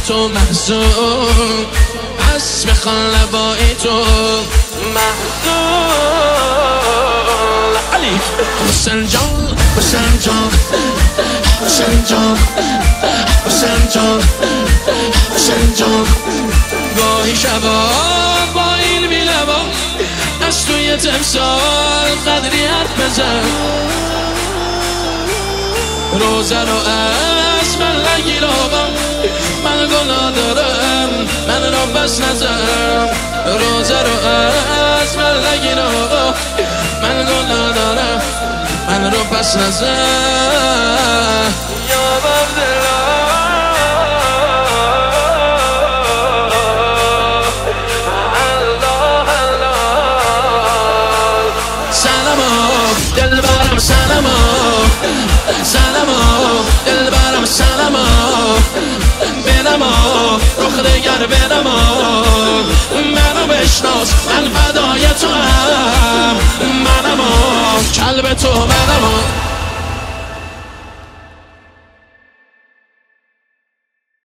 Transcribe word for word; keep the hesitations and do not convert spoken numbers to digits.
تو محزون، پس بخوان لبای تو محزون. علی حسین جان حسین جان حسین جان حسین جان حسین جان. گاهی شبا با این بی لبا از توی تمثال قدری حرف بزن. روزه رو از من نگیر آقا، من گناه دارم من رو بس نزن. روزه رو از من نگیر آقا، من گناه دارم من رو پس نزن. یا بابدلا دلبرم سلامو سلامو دلبرم سلامو بنمو رخ دگر بنمو منو بشناس من فدای تو هم منمو کلب تو من